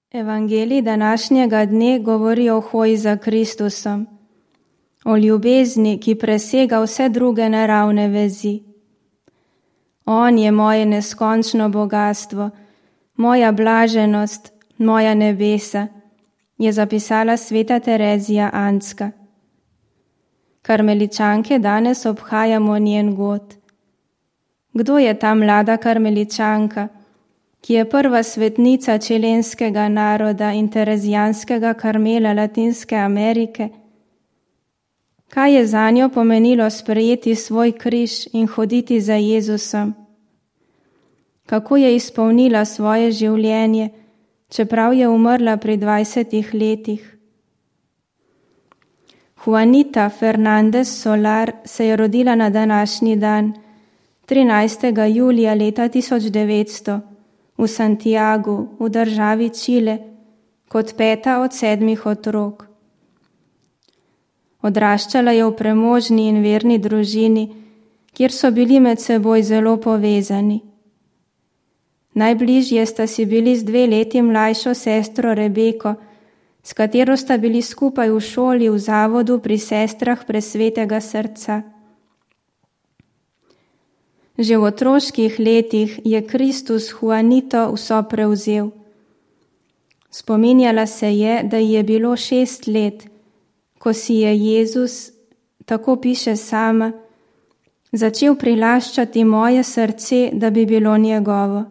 Evangelij današnjega dne govori o hoji za Kristusom, o ljubezni, ki presega vse druge naravne vezi. On je moje neskončno bogastvo, moja blaženost, moja nebesa, je zapisala sveta Terezija Andska. Karmeličanke danes obhajamo njen god. Kdo je ta mlada karmeličanka, ki je prva svetnica čilenskega naroda in terezijanskega Karmela Latinske Amerike? Kaj je zanjo pomenilo sprejeti svoj križ in hoditi za Jezusom? Kako je izpolnila svoje življenje, čeprav je umrla pri 20 letih? Juanita Fernández Solar se je rodila na današnji dan, 13. julija leta 1900, v Santiagu, v državi Čile, kot 5. od 7 otrok. Odraščala je v premožni in verni družini, kjer so bili med seboj zelo povezani. Najbližje sta si bili z 2 leti mlajšo sestro Rebeko, s katero sta bili skupaj v šoli v zavodu pri sestrah Presvetega srca. Že v otroških letih je Kristus Juanito vso prevzel. Spominjala se je, da ji je bilo 6 let, ko si je Jezus, tako piše sama, začel prilaščati moje srce, da bi bilo njegovo.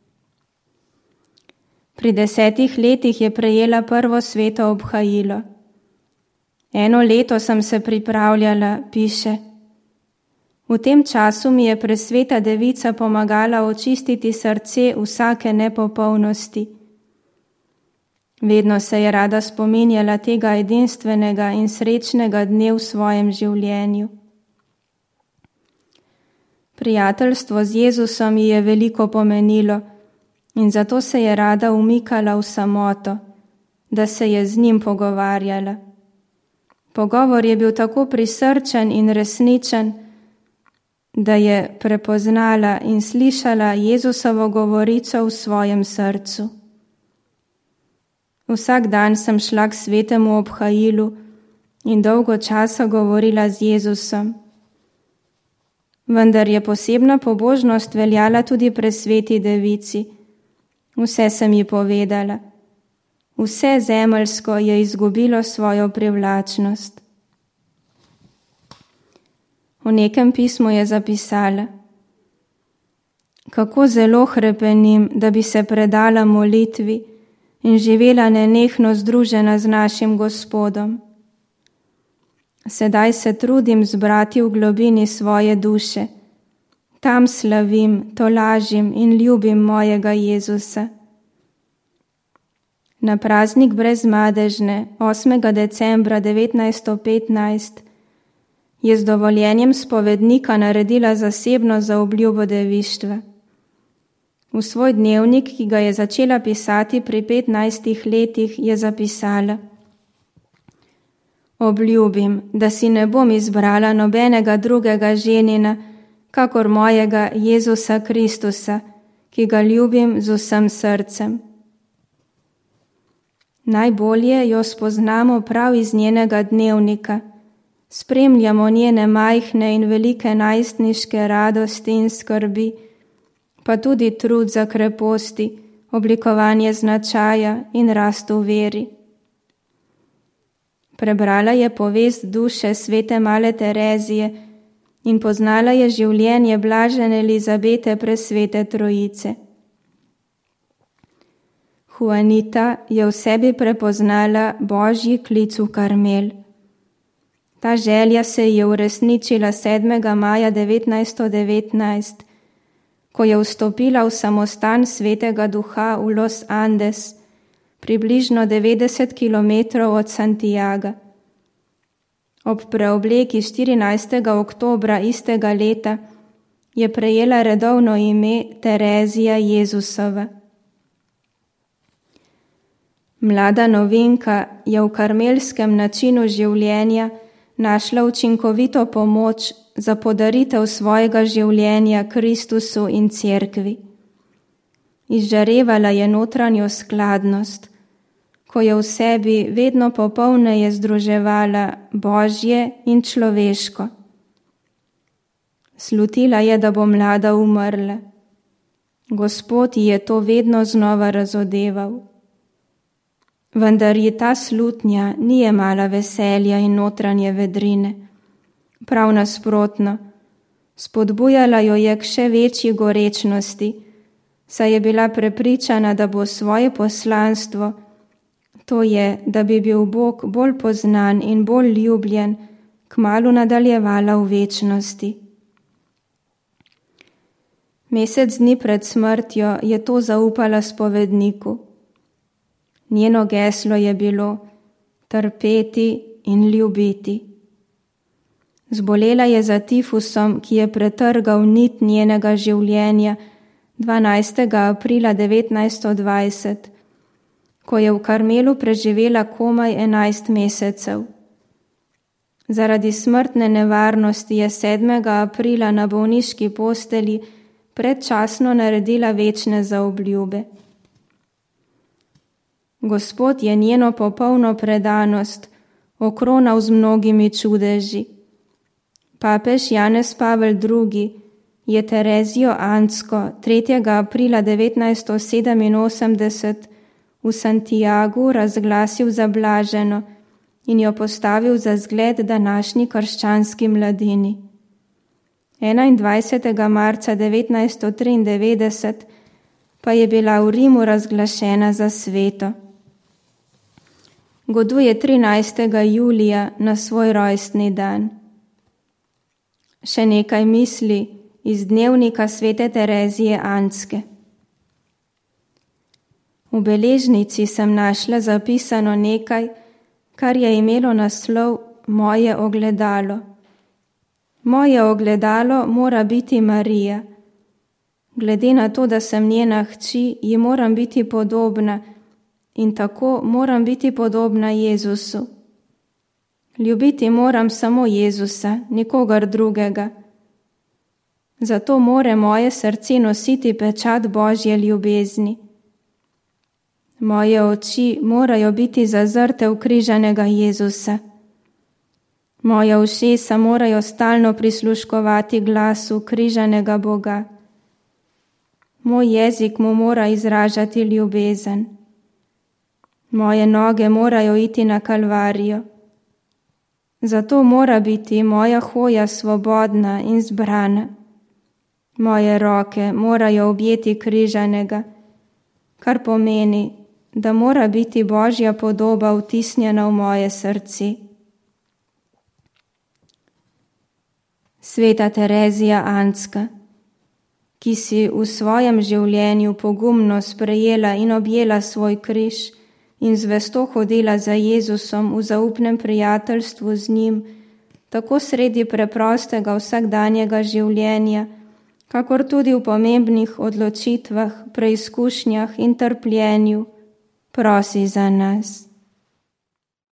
Pri 10 letih je prejela prvo sveto obhajilo. 1 leto sem se pripravljala, piše. V tem času mi je presveta devica pomagala očistiti srce vsake nepopolnosti. Vedno se je rada spominjala tega edinstvenega in srečnega dne v svojem življenju. Prijateljstvo z Jezusom ji je veliko pomenilo in zato se je rada umikala v samoto, da se je z njim pogovarjala. Pogovor je bil tako prisrčen in resničen, da je prepoznala in slišala Jezusovo govorico v svojem srcu. Vsak dan sem šla k svetemu obhajilu in dolgo časa govorila z Jezusom. Vendar je posebna pobožnost veljala tudi presveti devici. Vse sem ji povedala. Vse zemeljsko je izgubilo svojo privlačnost. V nekem pismu je zapisala: kako zelo hrepenim, da bi se predala molitvi in živela nenehno združena z našim Gospodom. Sedaj se trudim zbrati v globini svoje duše. Tam slavim, tolažim in ljubim mojega Jezusa. Na praznik Brezmadežne, 8. decembra 1915, je z dovoljenjem spovednika naredila zasebno zaobljubo devištva. V svoj dnevnik, ki ga je začela pisati pri 15 letih, je zapisala: obljubim, da si ne bom izbrala nobenega drugega ženina, kakor mojega Jezusa Kristusa, ki ga ljubim z vsem srcem. Najbolje jo spoznamo prav iz njenega dnevnika. Spremljamo njene majhne in velike najstniške radosti in skrbi, pa tudi trud za kreposti, oblikovanje značaja in rast v veri. Prebrala je povest duše svete male Terezije in poznala je življenje blažene Elizabete presvete Trojice. Juanita je v sebi prepoznala Božji klic v Karmel. Ta želja se je uresničila 7. maja 1919, ko je vstopila v samostan Svetega Duha v Los Andes, približno 90 km od Santiaga. Ob preobleki 14. oktobra istega leta je prejela redovno ime Terezija Jezusova. Mlada novinka je v karmelskem načinu življenja našla učinkovito pomoč za podaritev svojega življenja Kristusu in Cerkvi. Izžarevala je notranjo skladnost, ko je v sebi vedno popolneje združevala Božje in človeško. Slutila je, da bo mlada umrla. Gospod ji je to vedno znova razodeval. Vendar ji ta slutnja ni jemala veselja in notranje vedrine. Prav nasprotno, spodbujala jo je k še večji gorečnosti, saj je bila prepričana, da bo svoje poslanstvo, to je, da bi bil Bog bolj poznan in bolj ljubljen, kmalu nadaljevala v večnosti. Mesec dni pred smrtjo je to zaupala spovedniku. Njeno geslo je bilo trpeti in ljubiti. Zbolela je za tifusom, ki je pretrgal nit njenega življenja 12. aprila 1920, ko je v Karmelu preživela komaj 11 mesecev. Zaradi smrtne nevarnosti je 7. aprila na bolniški postelji predčasno naredila večne zaobljube. Gospod je njeno popolno predanost okronal z mnogimi čudeži. Papež Janez Pavel II. Je Terezijo Ansko 3. aprila 1987 v Santiagu razglasil za blaženo in jo postavil za zgled današnji krščanski mladini. 21. marca 1993 pa je bila v Rimu razglašena za sveto. Goduje 13. julija na svoj rojstni dan. Še nekaj misli iz dnevnika svete Terezije Anske. V beležnici sem našla zapisano nekaj, kar je imelo naslov Moje ogledalo. Moje ogledalo mora biti Marija. Glede na to, da sem njena hči, ji moram biti podobna in tako moram biti podobna Jezusu. Ljubiti moram samo Jezusa, nikogar drugega. Zato more moje srce nositi pečat Božje ljubezni. Moje oči morajo biti zazrte v križanega Jezusa. Moja ušesa morajo stalno prisluškovati glasu križanega Boga. Moj jezik mu mora izražati ljubezen. Moje noge morajo iti na Kalvarijo. Zato mora biti moja hoja svobodna in zbrana. Moje roke morajo objeti križanega, kar pomeni, da mora biti Božja podoba vtisnjena v moje srce. Sveta Terezija Anska, ki si v svojem življenju pogumno sprejela in objela svoj križ in zvesto hodila za Jezusom v zaupnem prijateljstvu z njim, tako sredi preprostega vsakdanjega življenja, kakor tudi v pomembnih odločitvah, preizkušnjah in trpljenju, prosi za nas.